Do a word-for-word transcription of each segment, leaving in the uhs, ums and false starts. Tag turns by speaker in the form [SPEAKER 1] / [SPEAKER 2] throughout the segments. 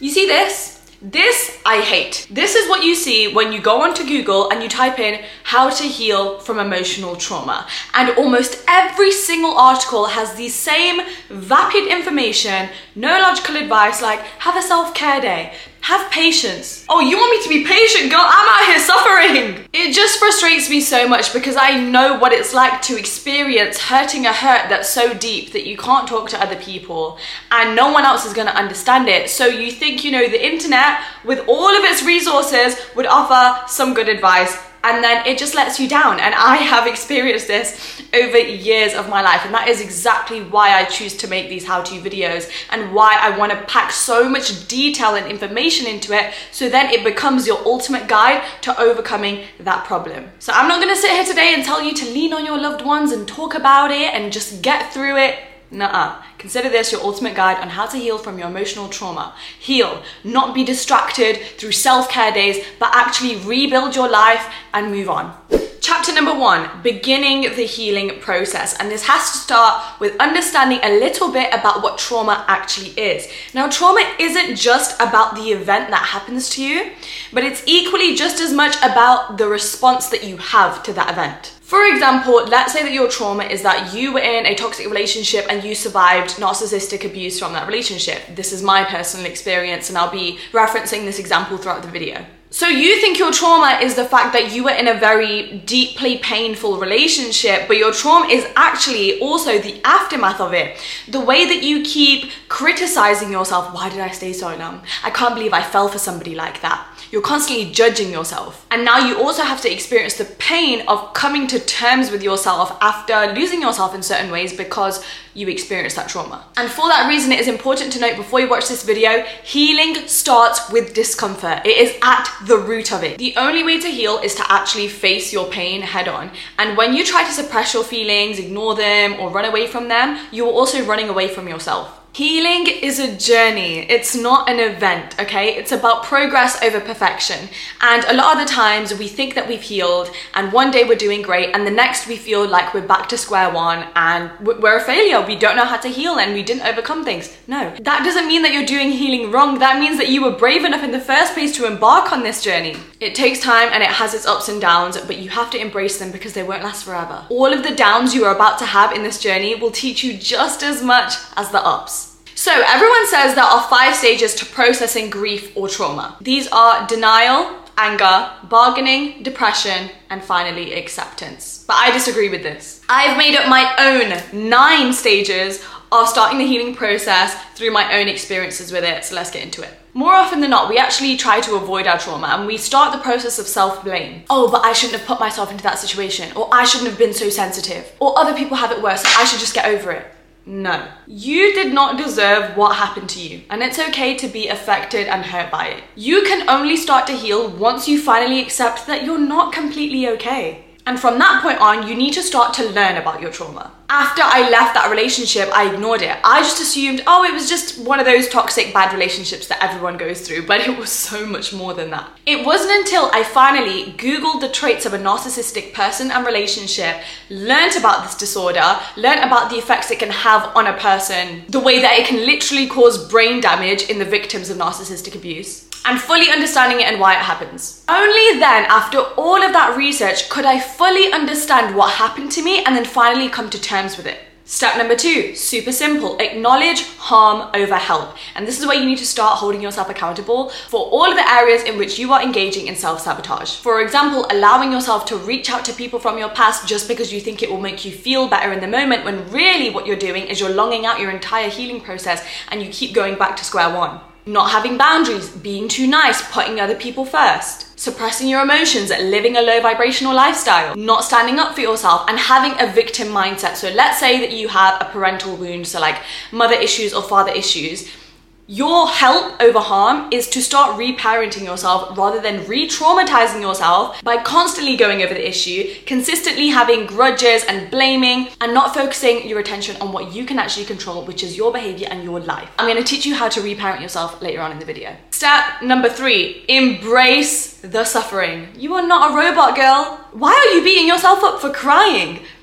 [SPEAKER 1] You see this? This I hate. This is what you see when you go onto Google and you type in how to heal from emotional trauma. And almost every single article has the same vapid information, no logical advice like have a self-care day, have patience. Oh, you want me to be patient, girl? I'm out here suffering. It just frustrates me so much because I know what it's like to experience hurting a hurt that's so deep that you can't talk to other people and no one else is gonna understand it. So you think, you know, the internet with all of its resources would offer some good advice, and then it just lets you down. And I have experienced this over years of my life, and that is exactly why I choose to make these how-to videos and why I want to pack so much detail and information into it, so then it becomes your ultimate guide to overcoming that problem. So I'm not going to sit here today and tell you to lean on your loved ones and talk about it and just get through it. Nuh-uh. Consider this your ultimate guide on how to heal from your emotional trauma. Heal, not be distracted through self-care days, but actually rebuild your life and move on. Chapter number one, beginning the healing process. And this has to start with understanding a little bit about what trauma actually is. Now, trauma isn't just about the event that happens to you, but it's equally just as much about the response that you have to that event. For example, let's say that your trauma is that you were in a toxic relationship and you survived narcissistic abuse from that relationship. This is my personal experience, and I'll be referencing this example throughout the video. So you think your trauma is the fact that you were in a very deeply painful relationship, but your trauma is actually also the aftermath of it. The way that you keep criticizing yourself. Why did I stay so long? I can't believe I fell for somebody like that. You're constantly judging yourself. And now you also have to experience the pain of coming to terms with yourself after losing yourself in certain ways because you experienced that trauma. And for that reason, it is important to note before you watch this video, healing starts with discomfort. It is at the root of it. The only way to heal is to actually face your pain head on. And when you try to suppress your feelings, ignore them, or run away from them, you are also running away from yourself. Healing is a journey. It's not an event, okay? It's about progress over perfection. And a lot of the times we think that we've healed and one day we're doing great and the next we feel like we're back to square one and we're a failure. We don't know how to heal and we didn't overcome things. No, that doesn't mean that you're doing healing wrong. That means that you were brave enough in the first place to embark on this journey. It takes time and it has its ups and downs, but you have to embrace them because they won't last forever. All of the downs you are about to have in this journey will teach you just as much as the ups. So everyone says there are five stages to processing grief or trauma. These are denial, anger, bargaining, depression, and finally acceptance. But I disagree with this. I've made up my own nine stages of starting the healing process through my own experiences with it, so let's get into it. More often than not, we actually try to avoid our trauma and we start the process of self-blame. Oh, but I shouldn't have put myself into that situation, or I shouldn't have been so sensitive, or other people have it worse, so I should just get over it. No, you did not deserve what happened to you, and it's okay to be affected and hurt by it. You can only start to heal once you finally accept that you're not completely okay. And from that point on, you need to start to learn about your trauma. After I left that relationship, I ignored it. I just assumed, oh, it was just one of those toxic, bad relationships that everyone goes through, but it was so much more than that. It wasn't until I finally Googled the traits of a narcissistic person and relationship, learned about this disorder, learned about the effects it can have on a person, the way that it can literally cause brain damage in the victims of narcissistic abuse, and fully understanding it and why it happens. Only then, after all of that research, could I fully understand what happened to me and then finally come to terms with it. Step number two, super simple, acknowledge harm over help. And this is where you need to start holding yourself accountable for all of the areas in which you are engaging in self-sabotage. For example, allowing yourself to reach out to people from your past just because you think it will make you feel better in the moment, when really what you're doing is you're longing out your entire healing process and you keep going back to square one. Not having boundaries, being too nice, putting other people first, suppressing your emotions, living a low vibrational lifestyle, not standing up for yourself, and having a victim mindset. So let's say that you have a parental wound, so like mother issues or father issues. Your help over harm is to start reparenting yourself rather than re-traumatizing yourself by constantly going over the issue, consistently having grudges and blaming, and not focusing your attention on what you can actually control, which is your behavior and your life. I'm going to teach you how to reparent yourself later on in the video. Step number three, embrace the suffering. You are not a robot, girl. Why are you beating yourself up for crying?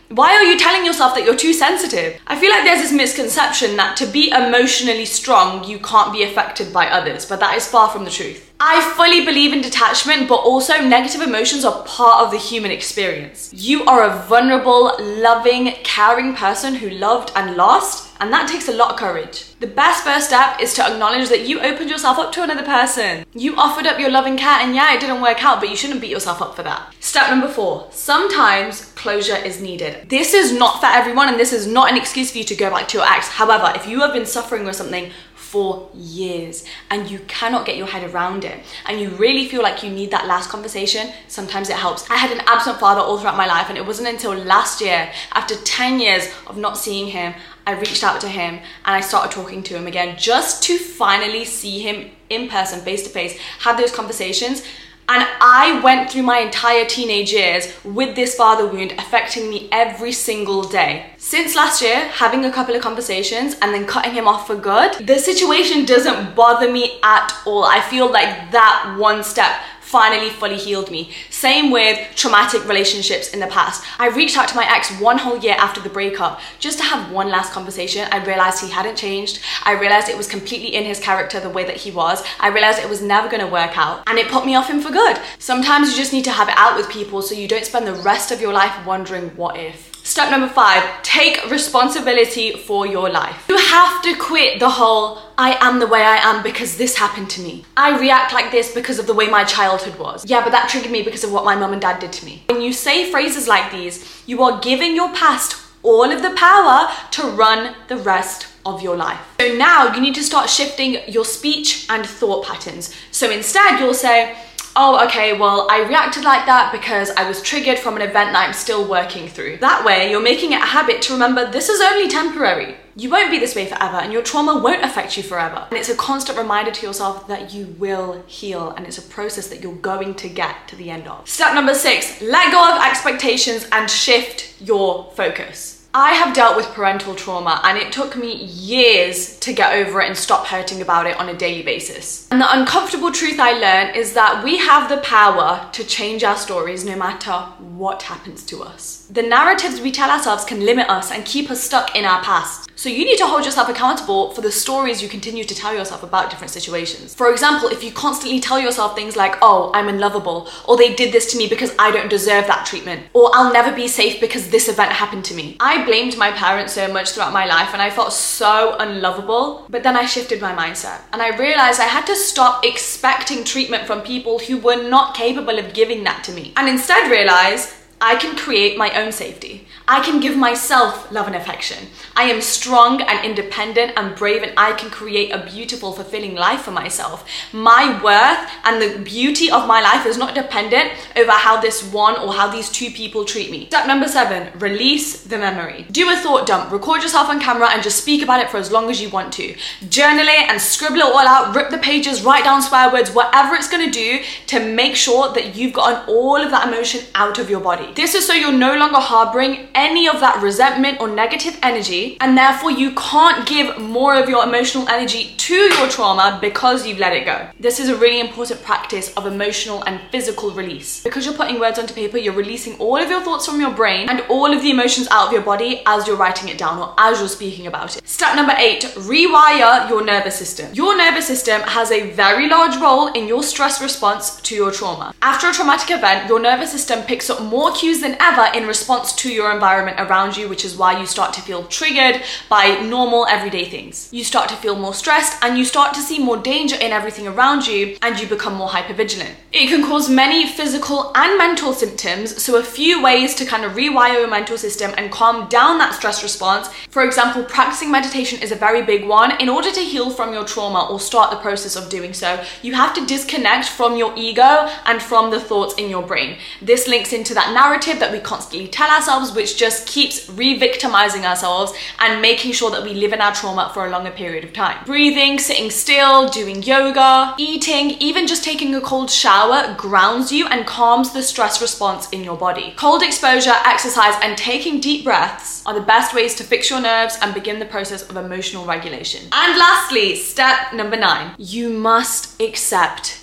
[SPEAKER 1] Why are you telling yourself that you're too sensitive? I feel like there's this misconception that to be emotionally strong, you can't be affected by others, but that is far from the truth. I fully believe in detachment, but also negative emotions are part of the human experience. You are a vulnerable, loving, caring person who loved and lost, and that takes a lot of courage. The best first step is to acknowledge that you opened yourself up to another person. You offered up your loving cat, and yeah, it didn't work out, but you shouldn't beat yourself up for that. Step number four, sometimes closure is needed. This is not for everyone, and this is not an excuse for you to go back to your ex. However, if you have been suffering with something for years and you cannot get your head around it and you really feel like you need that last conversation, sometimes it helps. I had an absent father all throughout my life, and it wasn't until last year, after ten years of not seeing him, I reached out to him and I started talking to him again just to finally see him in person, face to face, have those conversations. And I went through my entire teenage years with this father wound affecting me every single day. Since last year, having a couple of conversations and then cutting him off for good, the situation doesn't bother me at all. I feel like that one step finally fully healed me. Same with traumatic relationships in the past. I reached out to my ex one whole year after the breakup just to have one last conversation. I realized he hadn't changed. I realized it was completely in his character the way that he was. I realized it was never gonna work out, and it put me off him for good. Sometimes you just need to have it out with people so you don't spend the rest of your life wondering what if. Step number five, take responsibility for your life. You have to quit the whole, I am the way I am because this happened to me. I react like this because of the way my childhood was. Yeah, but that triggered me because of what my mum and dad did to me. When you say phrases like these, you are giving your past all of the power to run the rest of your life. So now you need to start shifting your speech and thought patterns. So instead you'll say, oh, okay, well, I reacted like that because I was triggered from an event that I'm still working through. That way, you're making it a habit to remember this is only temporary. You won't be this way forever, and your trauma won't affect you forever. And it's a constant reminder to yourself that you will heal, and it's a process that you're going to get to the end of. Step number six, let go of expectations and shift your focus. I have dealt with parental trauma, and it took me years to get over it and stop hurting about it on a daily basis. And the uncomfortable truth I learned is that we have the power to change our stories no matter what happens to us. The narratives we tell ourselves can limit us and keep us stuck in our past. So you need to hold yourself accountable for the stories you continue to tell yourself about different situations. For example, if you constantly tell yourself things like, oh, I'm unlovable, or they did this to me because I don't deserve that treatment, or I'll never be safe because this event happened to me. I blamed my parents so much throughout my life and I felt so unlovable, but then I shifted my mindset and I realized I had to stop expecting treatment from people who were not capable of giving that to me, and instead realize I can create my own safety. I can give myself love and affection. I am strong and independent and brave, and I can create a beautiful, fulfilling life for myself. My worth and the beauty of my life is not dependent over how this one or how these two people treat me. Step number seven, release the memory. Do a thought dump. Record yourself on camera and just speak about it for as long as you want to. Journal it and scribble it all out, rip the pages, write down swear words, whatever it's gonna do to make sure that you've gotten all of that emotion out of your body. This is so you're no longer harboring any of that resentment or negative energy, and therefore you can't give more of your emotional energy to your trauma because you've let it go. This is a really important practice of emotional and physical release. Because you're putting words onto paper, you're releasing all of your thoughts from your brain and all of the emotions out of your body as you're writing it down or as you're speaking about it. Step number eight, rewire your nervous system. Your nervous system has a very large role in your stress response to your trauma. After a traumatic event, your nervous system picks up more cues than ever in response to your environment around you, which is why you start to feel triggered by normal everyday things. You start to feel more stressed and you start to see more danger in everything around you, and you become more hypervigilant. It can cause many physical and mental symptoms, so a few ways to kind of rewire your mental system and calm down that stress response. For example, practicing meditation is a very big one. In order to heal from your trauma or start the process of doing so, you have to disconnect from your ego and from the thoughts in your brain. This links into that narrative that we constantly tell ourselves, which just keeps re-victimizing ourselves and making sure that we live in our trauma for a longer period of time. Breathing, sitting still, doing yoga, eating, even just taking a cold shower grounds you and calms the stress response in your body. Cold exposure, exercise, and taking deep breaths are the best ways to fix your nerves and begin the process of emotional regulation. And lastly, step number nine, you must accept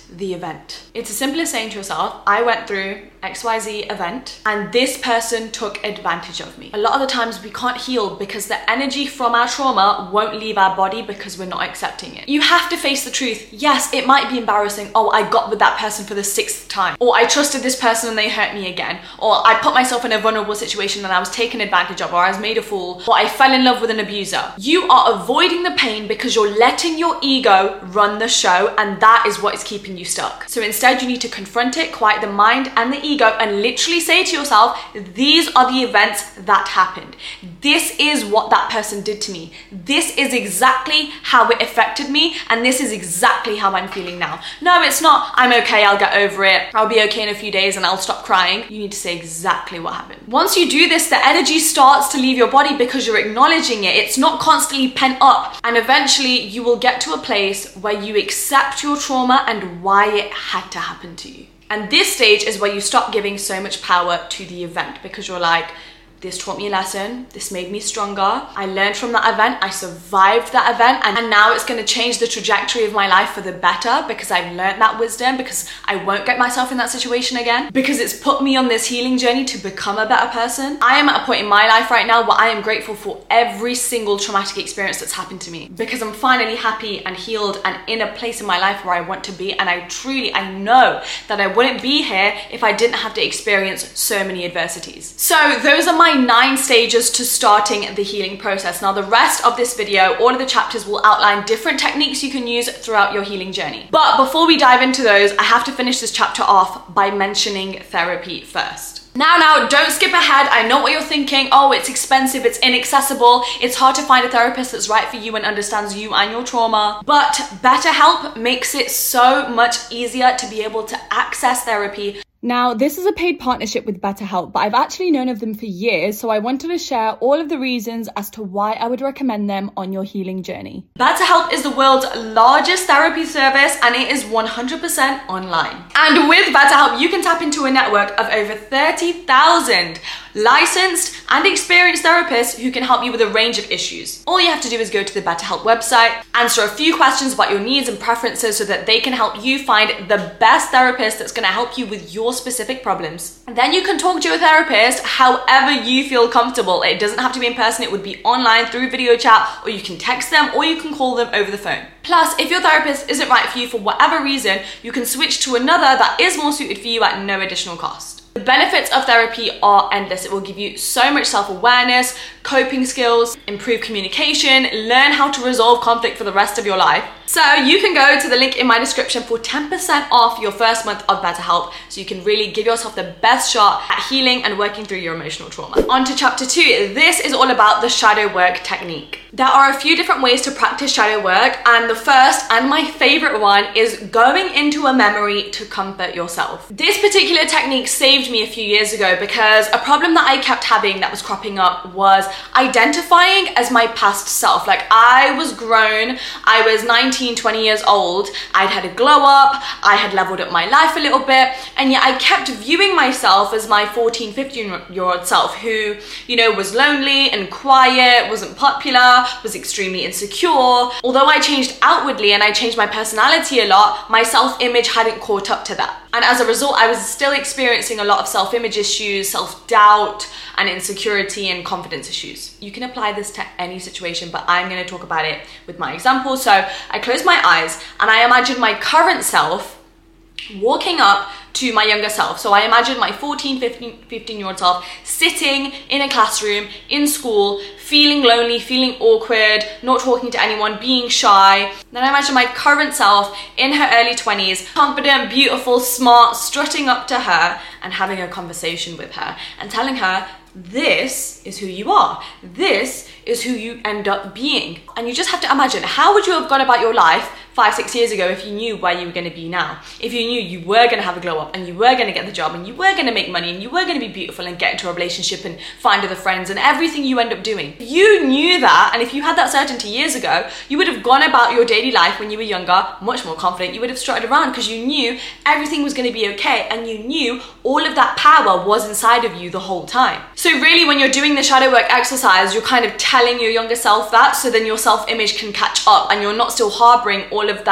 [SPEAKER 1] the event. It's as simple as saying to yourself, I went through X Y Z event and this person took advantage of me. A lot of the times we can't heal because the energy from our trauma won't leave our body because we're not accepting it. You have to face the truth. Yes, it might be embarrassing. Oh, I got with that person for the sixth time. Or I trusted this person and they hurt me again. Or I put myself in a vulnerable situation and I was taken advantage of, or I was made a fool, or I fell in love with an abuser. You are avoiding the pain because you're letting your ego run the show, and that is what is keeping you stuck. So instead you need to confront it, quiet the mind and the ego, and literally say to yourself, these are the events that happened. This is what that person did to me. This is exactly how it affected me, and this is exactly how I'm feeling now. No, it's not, I'm okay, I'll get over it, I'll be okay in a few days and I'll stop crying. You need to say exactly what happened. Once you do this, the energy starts to leave your body because you're acknowledging it. It's not constantly pent up, and eventually you will get to a place where you accept your trauma and why it had to happen to you. And this stage is where you stop giving so much power to the event, because you're like, this taught me a lesson, this made me stronger, I learned from that event, I survived that event, and, and now it's going to change the trajectory of my life for the better because I've learned that wisdom, because I won't get myself in that situation again, because it's put me on this healing journey to become a better person. I am at a point in my life right now where I am grateful for every single traumatic experience that's happened to me, because I'm finally happy and healed and in a place in my life where I want to be, and I truly, I know that I wouldn't be here if I didn't have to experience so many adversities. So those are my nine stages to starting the healing process. Now the rest of this video, all of the chapters will outline different techniques you can use throughout your healing journey. But before we dive into those, I have to finish this chapter off by mentioning therapy first. Now, now, don't skip ahead. I know what you're thinking. Oh, it's expensive, it's inaccessible, it's hard to find a therapist that's right for you and understands you and your trauma. But BetterHelp makes it so much easier to be able to access therapy. Now, this is a paid partnership with BetterHelp, but I've actually known of them for years, so I wanted to share all of the reasons as to why I would recommend them on your healing journey. BetterHelp is the world's largest therapy service, and it is one hundred percent online. And with BetterHelp, you can tap into a network of over thirty thousand licensed and experienced therapists who can help you with a range of issues. All you have to do is go to the BetterHelp website, answer a few questions about your needs and preferences so that they can help you find the best therapist that's going to help you with your specific problems. And then you can talk to your therapist however you feel comfortable. It doesn't have to be in person, it would be online through video chat, or you can text them, or you can call them over the phone. Plus, if your therapist isn't right for you for whatever reason, you can switch to another that is more suited for you at no additional cost. The benefits of therapy are endless. It will give you so much self-awareness, coping skills, improve communication, learn how to resolve conflict for the rest of your life. So you can go to the link in my description for ten percent off your first month of BetterHelp, so you can really give yourself the best shot at healing and working through your emotional trauma. On to chapter two. This is all about the shadow work technique. There are a few different ways to practice shadow work, and the first and my favorite one is going into a memory to comfort yourself. This particular technique saved me a few years ago because a problem that I kept having that was cropping up was identifying as my past self. Like, I was grown, I was nineteen, twenty years old, I'd had a glow up, I had leveled up my life a little bit, and yet I kept viewing myself as my fourteen, fifteen year old self who, you know, was lonely and quiet, wasn't popular, was extremely insecure. Although I changed outwardly and I changed my personality a lot, my self-image hadn't caught up to that. And as a result, I was still experiencing a lot of self-image issues, self-doubt, and insecurity and confidence issues. You can apply this to any situation, but I'm going to talk about it with my example. So I closed my eyes and I imagined my current self walking up to my younger self. So I imagine my fourteen, fifteen year old self sitting in a classroom in school, feeling lonely, feeling awkward, not talking to anyone, being shy. Then I imagine my current self in her early twenties, confident, beautiful, smart, strutting up to her and having a conversation with her and telling her, this is who you are. This is who you end up being. And you just have to imagine, how would you have gone about your life five, six years ago if you knew where you were going to be now? If you knew you were going to have a glow up and you were going to get the job and you were going to make money and you were going to be beautiful and get into a relationship and find other friends and everything you end up doing. If you knew that, and if you had that certainty years ago, you would have gone about your daily life when you were younger much more confident. You would have strutted around because you knew everything was going to be okay, and you knew all of that power was inside of you the whole time. So really, when you're doing the shadow work exercise, you're kind of telling your younger self that, so then your self-image can catch up and you're not still harboring all of that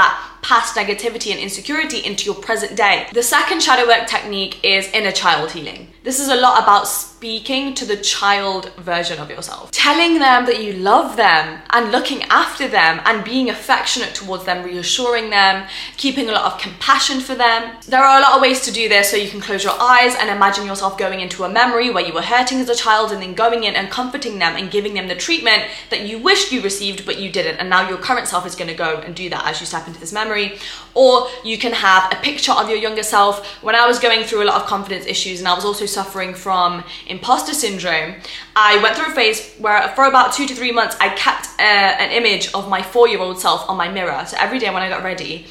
[SPEAKER 1] past negativity and insecurity into your present day. The second shadow work technique is inner child healing. This is a lot about speaking to the child version of yourself, telling them that you love them and looking after them and being affectionate towards them, reassuring them, keeping a lot of compassion for them. There are a lot of ways to do this, so you can close your eyes and imagine yourself going into a memory where you were hurting as a child and then going in and comforting them and giving them the treatment that you wished you received but you didn't, and now your current self is going to go and do that as you step into this memory. Or you can have a picture of your younger self. When I was going through a lot of confidence issues and I was also suffering from imposter syndrome, I went through a phase where for about two to three months I kept uh, an image of my four-year-old self on my mirror. So every day when I got ready,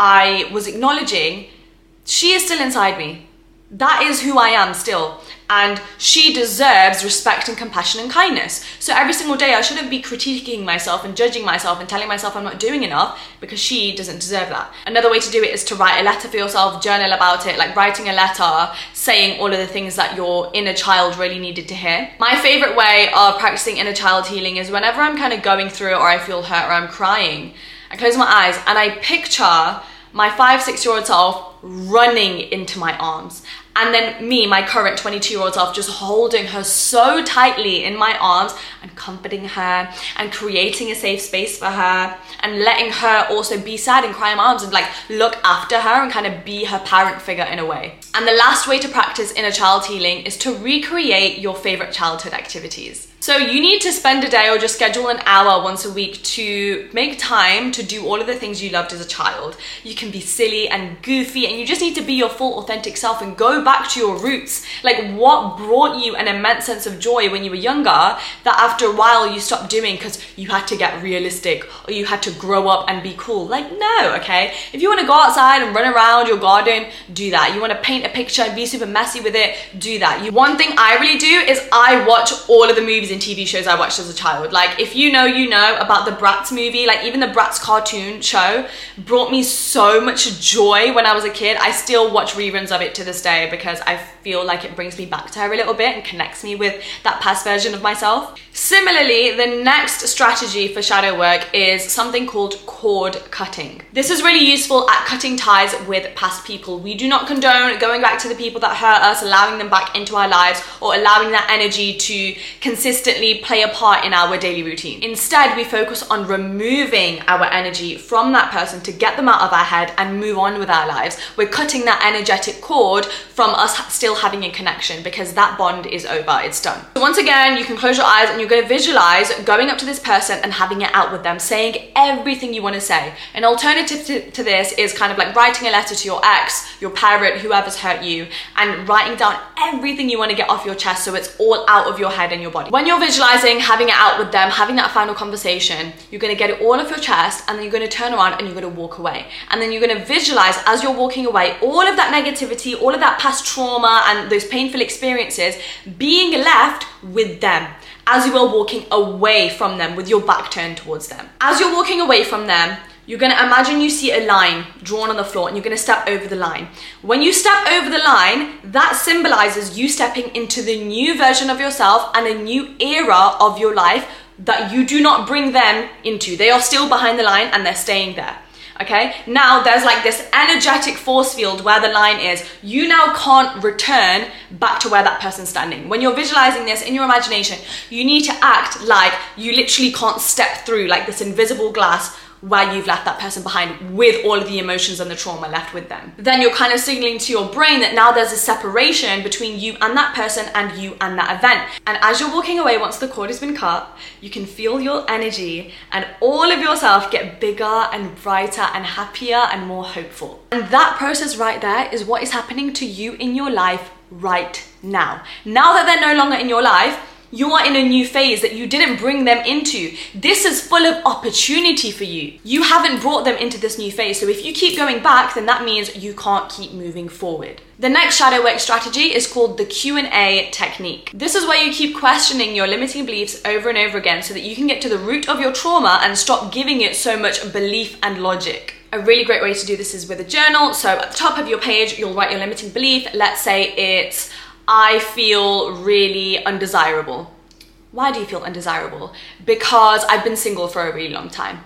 [SPEAKER 1] I was acknowledging she is still inside me. That is who I am still. And she deserves respect and compassion and kindness. So every single day I shouldn't be critiquing myself and judging myself and telling myself I'm not doing enough, because she doesn't deserve that. Another way to do it is to write a letter for yourself, journal about it, like writing a letter saying all of the things that your inner child really needed to hear. My favorite way of practicing inner child healing is whenever I'm kind of going through it or I feel hurt or I'm crying, I close my eyes and I picture my five, six year old self running into my arms. And then me, my current twenty-two year old self, just holding her so tightly in my arms and comforting her and creating a safe space for her and letting her also be sad and cry in my arms and like look after her and kind of be her parent figure in a way. And the last way to practice inner child healing is to recreate your favorite childhood activities. So you need to spend a day or just schedule an hour once a week to make time to do all of the things you loved as a child. You can be silly and goofy and you just need to be your full authentic self and go back to your roots. Like, what brought you an immense sense of joy when you were younger that after a while you stopped doing because you had to get realistic or you had to grow up and be cool? Like, no, okay? If you want to go outside and run around your garden, do that. You want to paint a picture and be super messy with it, do that. You, one thing I really do is I watch all of the movies and T V shows I watched as a child. Like, if you know, you know about the Bratz movie. Like, even the Bratz cartoon show brought me so much joy when I was a kid. I still watch reruns of it to this day because I feel like it brings me back to her a little bit and connects me with that past version of myself. Similarly, the next strategy for shadow work is something called cord cutting. This is really useful at cutting ties with past people. We do not condone going back to the people that hurt us, allowing them back into our lives, or allowing that energy to consistently play a part in our daily routine. Instead, we focus on removing our energy from that person to get them out of our head and move on with our lives. We're cutting that energetic cord from us still having a connection because that bond is over, it's done. So once again, you can close your eyes and you're going to visualize going up to this person and having it out with them, saying everything you want to say. An alternative to, to this is kind of like writing a letter to your ex, your parent, whoever's hurt you, and writing down everything you want to get off your chest so it's all out of your head and your body. When you're visualizing having it out with them, having that final conversation, you're going to get it all off your chest and then you're going to turn around and you're going to walk away. And then you're going to visualize as you're walking away all of that negativity, all of that past trauma and those painful experiences being left with them as you are walking away from them with your back turned towards them. As you're walking away from them, you're going to imagine you see a line drawn on the floor and you're going to step over the line. When you step over the line, that symbolizes you stepping into the new version of yourself and a new era of your life that you do not bring them into. They are still behind the line and they're staying there. Okay, now there's like this energetic force field where the line is. You now can't return back to where that person's standing. When you're visualizing this in your imagination, you need to act like you literally can't step through like this invisible glass where you've left that person behind with all of the emotions and the trauma left with them. Then you're kind of signaling to your brain that now there's a separation between you and that person and you and that event. And as you're walking away, once the cord has been cut, you can feel your energy and all of yourself get bigger and brighter and happier and more hopeful. And that process right there is what is happening to you in your life right now. Now that they're no longer in your life, you are in a new phase that you didn't bring them into. This is full of opportunity for you. You haven't brought them into this new phase. So if you keep going back, then that means you can't keep moving forward. The next shadow work strategy is called the Q and A technique. This is where you keep questioning your limiting beliefs over and over again so that you can get to the root of your trauma and stop giving it so much belief and logic. A really great way to do this is with a journal. So at the top of your page, you'll write your limiting belief. Let's say it's, I feel really undesirable. Why do you feel undesirable? Because I've been single for a really long time.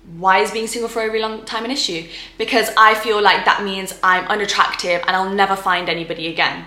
[SPEAKER 1] Why is being single for a really long time an issue? Because I feel like that means I'm unattractive and I'll never find anybody again.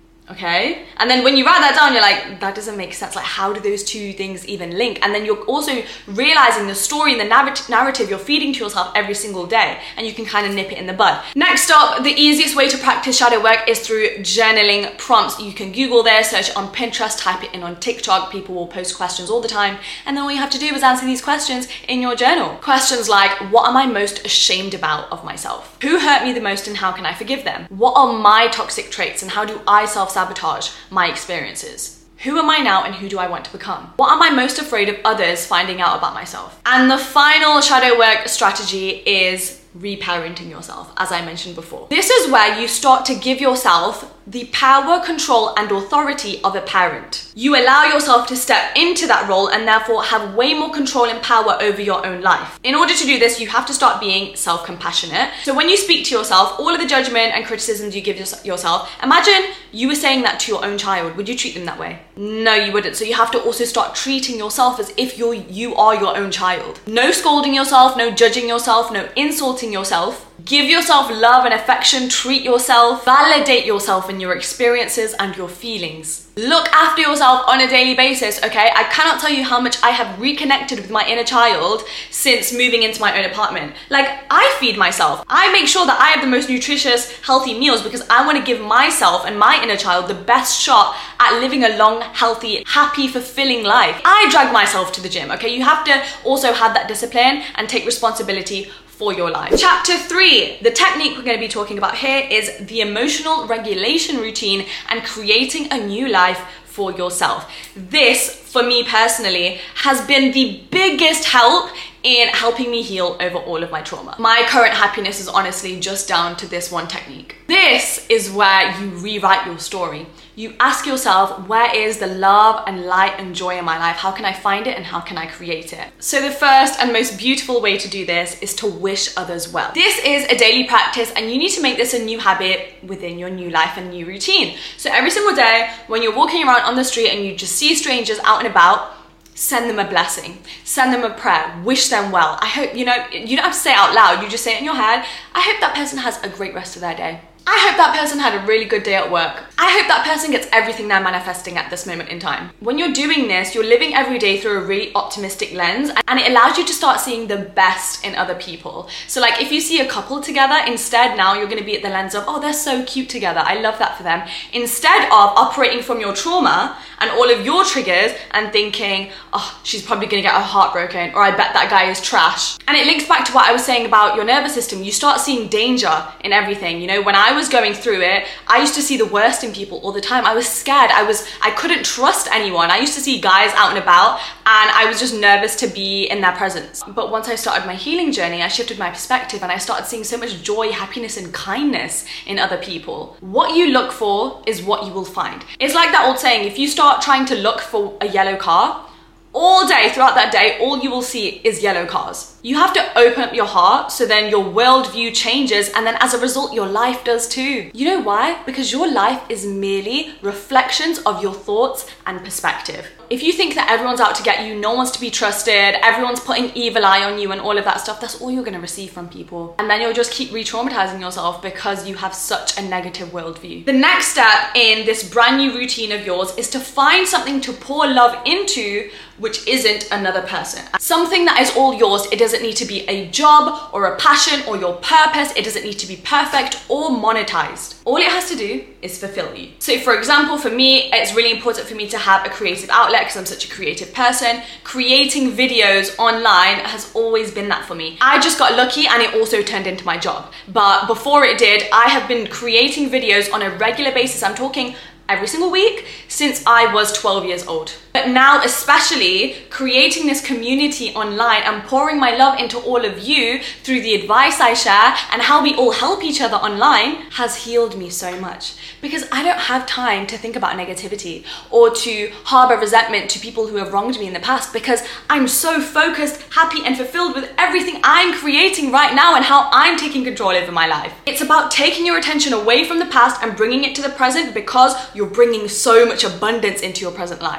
[SPEAKER 1] Okay? And then when you write that down, you're like, that doesn't make sense. Like, how do those two things even link? And then you're also realizing the story and the narrat- narrative you're feeding to yourself every single day, and you can kind of nip it in the bud. Next up, the easiest way to practice shadow work is through journaling prompts. You can Google there, search on Pinterest, type it in on TikTok. People will post questions all the time. And then all you have to do is answer these questions in your journal. Questions like, what am I most ashamed about of myself? Who hurt me the most and how can I forgive them? What are my toxic traits and how do I self-sabotage sabotage my experiences? Who am I now and who do I want to become? What am I most afraid of others finding out about myself? And the final shadow work strategy is reparenting yourself, as I mentioned before. This is where you start to give yourself the power, control, and authority of a parent. You allow yourself to step into that role and therefore have way more control and power over your own life. In order to do this, you have to start being self-compassionate. So when you speak to yourself, all of the judgment and criticisms you give yourself, imagine you were saying that to your own child. Would you treat them that way? No, you wouldn't. So you have to also start treating yourself as if you're, you are your own child. No scolding yourself, no judging yourself, no insulting yourself. Give yourself love and affection, treat yourself, validate yourself in your experiences and your feelings. Look after yourself on a daily basis, okay? I cannot tell you how much I have reconnected with my inner child since moving into my own apartment. Like, I feed myself. I make sure that I have the most nutritious, healthy meals because I want to give myself and my inner child the best shot at living a long, healthy, happy, fulfilling life. I drag myself to the gym, okay? You have to also have that discipline and take responsibility for your life. Chapter three, the technique we're going to be talking about here is the emotional regulation routine and creating a new life for yourself. This, for me personally, has been the biggest help in helping me heal over all of my trauma. My current happiness is honestly just down to this one technique. This is where you rewrite your story. You ask yourself, where is the love and light and joy in my life? How can I find it and how can I create it? So the first and most beautiful way to do this is to wish others well. This is a daily practice and you need to make this a new habit within your new life and new routine. So every single day when you're walking around on the street and you just see strangers out and about, send them a blessing, send them a prayer, wish them well. I hope, you know, you don't have to say it out loud, you just say it in your head. I hope that person has a great rest of their day. I hope that person had a really good day at work. I hope that person gets everything they're manifesting at this moment in time. When you're doing this, you're living every day through a really optimistic lens and it allows you to start seeing the best in other people. So like if you see a couple together, instead now you're gonna be at the lens of, oh, they're so cute together. I love that for them. Instead of operating from your trauma and all of your triggers and thinking, oh, she's probably gonna get her heart broken, or I bet that guy is trash. And it links back to what I was saying about your nervous system. You start seeing danger in everything. You know, when I was going through it, I used to see the worst in people all the time. I was scared. I was, I couldn't trust anyone. I used to see guys out and about and I was just nervous to be in their presence. But once I started my healing journey, I shifted my perspective and I started seeing so much joy, happiness, and kindness in other people. What you look for is what you will find. It's like that old saying, if you start trying to look for a yellow car, all day, throughout that day, all you will see is yellow cars. You have to open up your heart so then your worldview changes and then as a result, your life does too. You know why? Because your life is merely reflections of your thoughts and perspective. If you think that everyone's out to get you, no one's to be trusted, everyone's putting evil eye on you and all of that stuff, that's all you're gonna receive from people. And then you'll just keep re-traumatizing yourself because you have such a negative worldview. The next step in this brand new routine of yours is to find something to pour love into which isn't another person. Something that is all yours. It doesn't need to be a job or a passion or your purpose. It doesn't need to be perfect or monetized. All it has to do is fulfill you. So for example, for me, it's really important for me to have a creative outlet because I'm such a creative person. Creating videos online has always been that for me. I just got lucky and it also turned into my job. But before it did, I have been creating videos on a regular basis. I'm talking every single week since I was twelve years old. But now especially creating this community online and pouring my love into all of you through the advice I share and how we all help each other online has healed me so much because I don't have time to think about negativity or to harbor resentment to people who have wronged me in the past because I'm so focused, happy and fulfilled with everything I'm creating right now and how I'm taking control over my life. It's about taking your attention away from the past and bringing it to the present because you're bringing so much abundance into your present life. You literally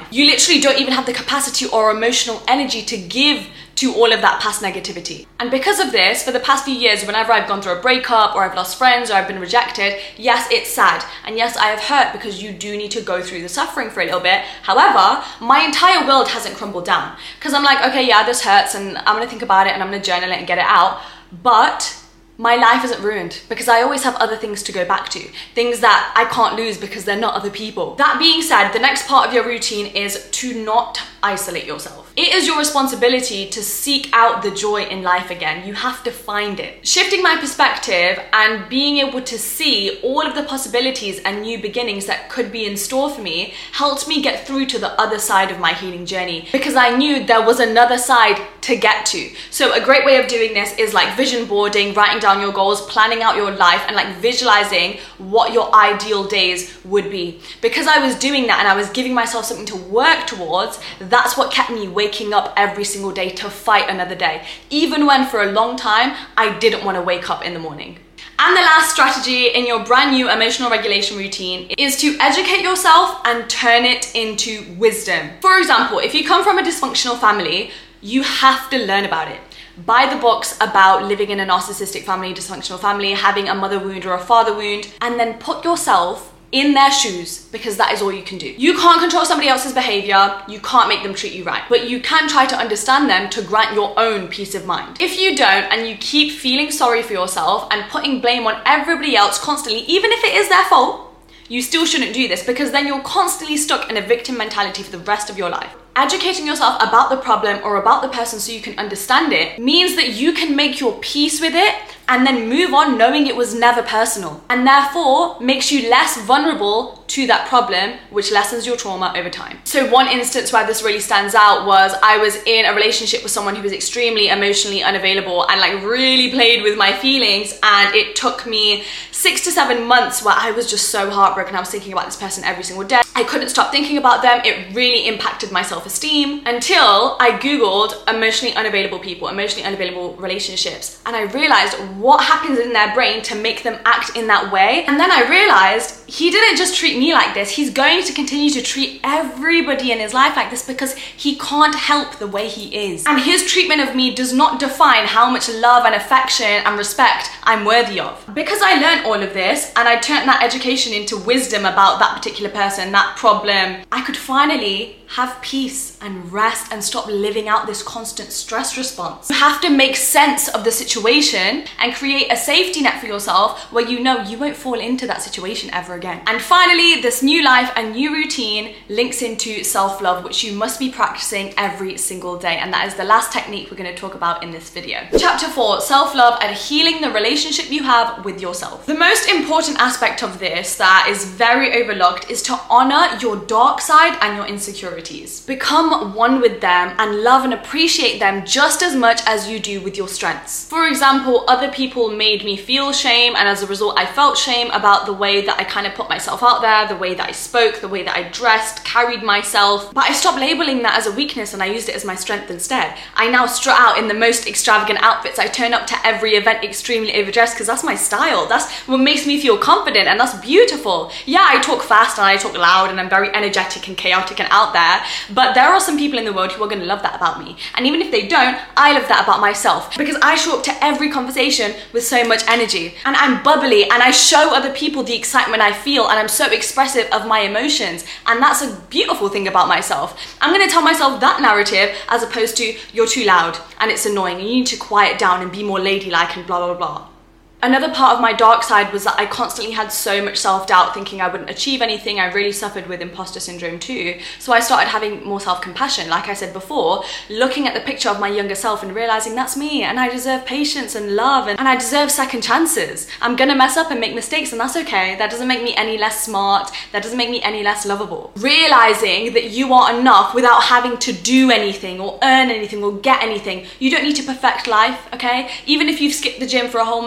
[SPEAKER 1] literally don't even have the capacity or emotional energy to give to all of that past negativity. And because of this, for the past few years, whenever I've gone through a breakup or I've lost friends or I've been rejected, yes, it's sad. And yes, I have hurt, because you do need to go through the suffering for a little bit. However, my entire world hasn't crumbled down, because I'm like, okay, yeah, this hurts and I'm gonna think about it and I'm gonna journal it and get it out. But my life isn't ruined, because I always have other things to go back to, things that I can't lose because they're not other people. That being said, the next part of your routine is to not isolate yourself. It is your responsibility to seek out the joy in life again. You have to find it. Shifting my perspective and being able to see all of the possibilities and new beginnings that could be in store for me helped me get through to the other side of my healing journey, because I knew there was another side to get to. So a great way of doing this is like vision boarding, writing down your goals, planning out your life, and like visualizing what your ideal days would be. Because I was doing that and I was giving myself something to work towards, that's what kept me waking up every single day to fight another day, even when for a long time I didn't want to wake up in the morning. And the last strategy in your brand new emotional regulation routine is to educate yourself and turn it into wisdom. For example, if you come from a dysfunctional family, you have to learn about it. Buy the books about living in a narcissistic family, dysfunctional family, having a mother wound or a father wound, and then put yourself in their shoes, because that is all you can do. You can't control somebody else's behavior, you can't make them treat you right, but you can try to understand them to grant your own peace of mind. If you don't, and you keep feeling sorry for yourself and putting blame on everybody else constantly, even if it is their fault, you still shouldn't do this, because then you're constantly stuck in a victim mentality for the rest of your life. Educating yourself about the problem or about the person so you can understand it means that you can make your peace with it and then move on knowing it was never personal, and therefore makes you less vulnerable to that problem, which lessens your trauma over time. So one instance where this really stands out was I was in a relationship with someone who was extremely emotionally unavailable and like really played with my feelings, and it took me six to seven months where I was just so heartbroken. I was thinking about this person every single day. I couldn't stop thinking about them. It really impacted my self-esteem until I Googled emotionally unavailable people, emotionally unavailable relationships, and I realized what happens in their brain to make them act in that way. And then I realized he didn't just treat me like this, he's going to continue to treat everybody in his life like this because he can't help the way he is. And his treatment of me does not define how much love and affection and respect I'm worthy of. Because I learned all of this and I turned that education into wisdom about that particular person, that problem, I could finally have peace and rest and stop living out this constant stress response. You have to make sense of the situation and create a safety net for yourself where you know you won't fall into that situation ever again. And finally, this new life and new routine links into self-love, which you must be practicing every single day. And that is the last technique we're going to talk about in this video. Chapter four, self-love and healing the relationship you have with yourself. The most important aspect of this that is very overlooked is to honor your dark side and your insecurities. Become one with them and love and appreciate them just as much as you do with your strengths. For example, other people made me feel shame, and as a result I felt shame about the way that I kind of put myself out there, the way that I spoke, the way that I dressed, carried myself. But I stopped labeling that as a weakness and I used it as my strength instead. I now strut out in the most extravagant outfits. I turn up to every event extremely overdressed because that's my style. That's what makes me feel confident, and that's beautiful. Yeah, I talk fast and I talk loud and I'm very energetic and chaotic and out there, but there are some people in the world who are going to love that about me. And even if they don't, I love that about myself because I show up to every conversation with so much energy and I'm bubbly and I show other people the excitement I feel, and I'm so expressive of my emotions, and that's a beautiful thing about myself. I'm going to tell myself that narrative as opposed to you're too loud and it's annoying and you need to quiet down and be more ladylike and blah blah blah. Another part of my dark side was that I constantly had so much self-doubt, thinking I wouldn't achieve anything. I really suffered with imposter syndrome too. So I started having more self-compassion, like I said before, looking at the picture of my younger self and realizing that's me and I deserve patience and love and, and I deserve second chances. I'm gonna mess up and make mistakes and that's okay. That doesn't make me any less smart. That doesn't make me any less lovable. Realizing that you are enough without having to do anything or earn anything or get anything. You don't need to perfect life, okay? Even if you've skipped the gym for a whole month, you're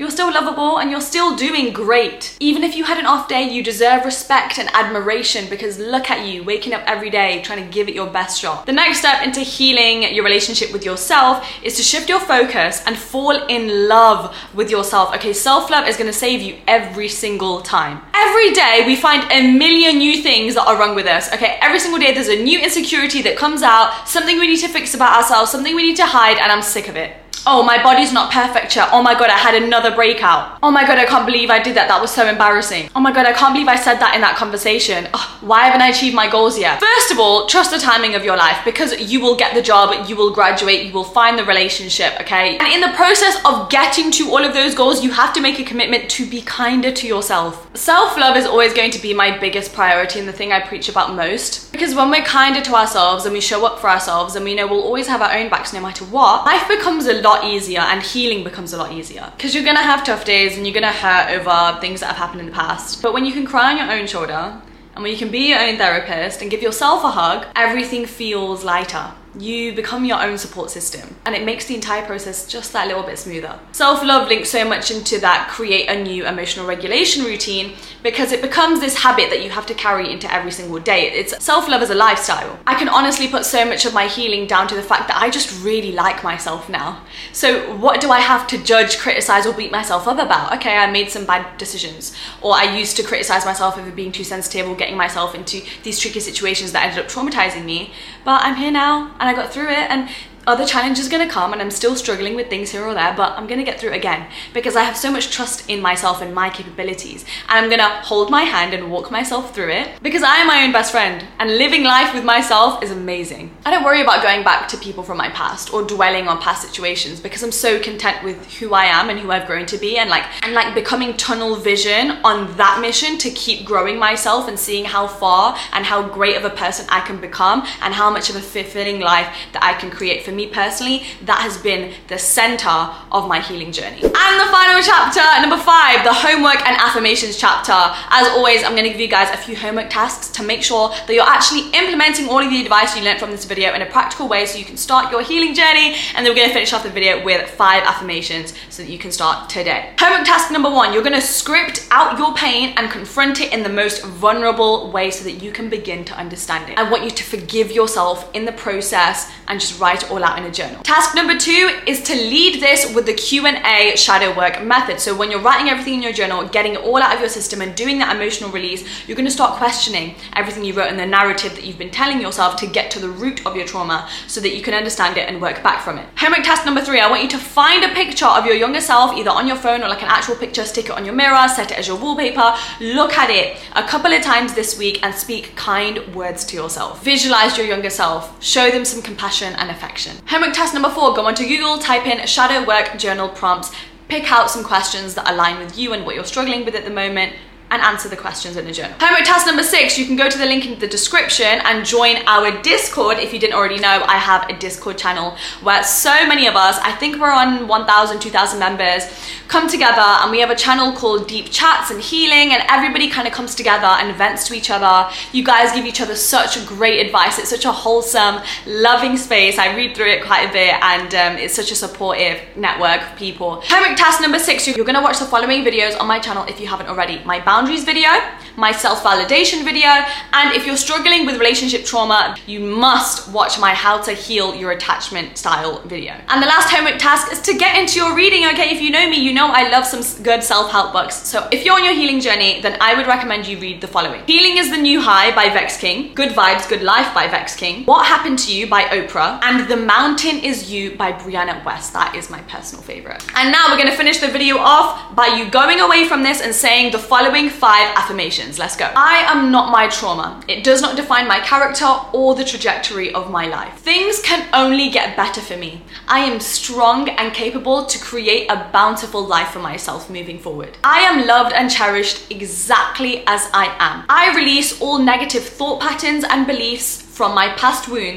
[SPEAKER 1] you're still lovable and you're still doing great. Even if you had an off day, you deserve respect and admiration because look at you, waking up every day, trying to give it your best shot. The next step into healing your relationship with yourself is to shift your focus and fall in love with yourself. Okay, self-love is gonna save you every single time. Every day we find a million new things that are wrong with us. Okay, every single day there's a new insecurity that comes out, something we need to fix about ourselves, something we need to hide, and I'm sick of it. Oh, my body's not perfect yet. Oh my God, I had another breakout. Oh my God, I can't believe I did that. That was so embarrassing. Oh my God, I can't believe I said that in that conversation. Oh, why haven't I achieved my goals yet? First of all, trust the timing of your life because you will get the job, you will graduate, you will find the relationship, okay? And in the process of getting to all of those goals, you have to make a commitment to be kinder to yourself. Self-love is always going to be my biggest priority and the thing I preach about most. Because when we're kinder to ourselves and we show up for ourselves and we know we'll always have our own backs no matter what, life becomes a lot easier and healing becomes a lot easier. Because you're gonna have tough days and you're gonna hurt over things that have happened in the past. But when you can cry on your own shoulder and when you can be your own therapist and give yourself a hug, everything feels lighter. You become your own support system and it makes the entire process just that little bit smoother. Self-love links so much into that create a new emotional regulation routine because it becomes this habit that you have to carry into every single day. It's self-love as a lifestyle. I can honestly put so much of my healing down to the fact that I just really like myself now. So what do I have to judge, criticize, or beat myself up about? Okay, I made some bad decisions, or I used to criticize myself for being too sensitive or getting myself into these tricky situations that ended up traumatizing me, but I'm here now and I got through it, and other challenges are gonna come and I'm still struggling with things here or there, but I'm gonna get through it again because I have so much trust in myself and my capabilities, and I'm gonna hold my hand and walk myself through it because I am my own best friend and living life with myself is amazing. I don't worry about going back to people from my past or dwelling on past situations because I'm so content with who I am and who I've grown to be, and like and like becoming tunnel vision on that mission to keep growing myself and seeing how far and how great of a person I can become and how much of a fulfilling life that I can create for me personally. That has been the center of my healing journey. And the final chapter, number five, the homework and affirmations chapter. As always, I'm gonna give you guys a few homework tasks to make sure that you're actually implementing all of the advice you learned from this video in a practical way so you can start your healing journey, and then we're gonna finish off the video with five affirmations so that you can start today. Homework task number one, you're gonna script out your pain and confront it in the most vulnerable way so that you can begin to understand it. I want you to forgive yourself in the process and just write it all out in a journal. Task number two is to lead this with the Q and A shadow work method. So when you're writing everything in your journal, getting it all out of your system and doing that emotional release, you're gonna start questioning everything you wrote in the narrative that you've been telling yourself to get to the root of your trauma so that you can understand it and work back from it. Homework task number three, I want you to find a picture of your younger self, either on your phone or like an actual picture, stick it on your mirror, set it as your wallpaper, look at it a couple of times this week and speak kind words to yourself. Visualize your younger self, show them some compassion and affection. Homework task number four, go onto Google, type in shadow work journal prompts, pick out some questions that align with you and what you're struggling with at the moment, and answer the questions in the journal. Homework task number six, you can go to the link in the description and join our Discord. If you didn't already know, I have a Discord channel where so many of us, I think we're on one thousand, two thousand members, come together and we have a channel called Deep Chats and Healing, and everybody kind of comes together and vents to each other. You guys give each other such great advice. It's such a wholesome, loving space. I read through it quite a bit, and um, it's such a supportive network of people. Homework task number six, you're gonna watch the following videos on my channel if you haven't already. My boundaries video, my self-validation video, and if you're struggling with relationship trauma, you must watch my how to heal your attachment style video. And the last homework task is to get into your reading, okay? If you know me, you know I love some good self-help books. So if you're on your healing journey, then I would recommend you read the following. Healing is the New High by Vex King, Good Vibes, Good Life by Vex King, What Happened to You by Oprah, and The Mountain is You by Brianna West. That is my personal favorite. And now we're gonna finish the video off by you going away from this and saying the following five affirmations. Let's go. I am not my trauma. It does not define my character or the trajectory of my life. Things can only get better for me. I am strong and capable to create a bountiful life for myself moving forward. I am loved and cherished exactly as I am. I release all negative thought patterns and beliefs from my past wounds,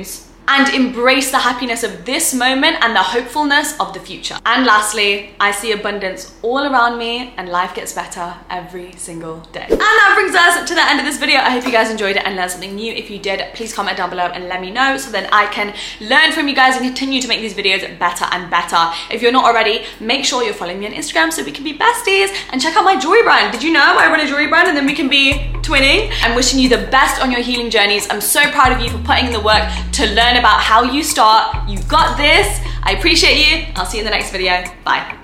[SPEAKER 1] and embrace the happiness of this moment and the hopefulness of the future. And lastly, I see abundance all around me and life gets better every single day. And that brings us to the end of this video. I hope you guys enjoyed it and learned something new. If you did, please comment down below and let me know so then I can learn from you guys and continue to make these videos better and better. If you're not already, make sure you're following me on Instagram so we can be besties, and check out my jewelry brand. Did you know I run a jewelry brand and then we can be twinning? I'm wishing you the best on your healing journeys. I'm so proud of you for putting in the work to learn about how you start. You got this. I appreciate you. I'll see you in the next video. Bye.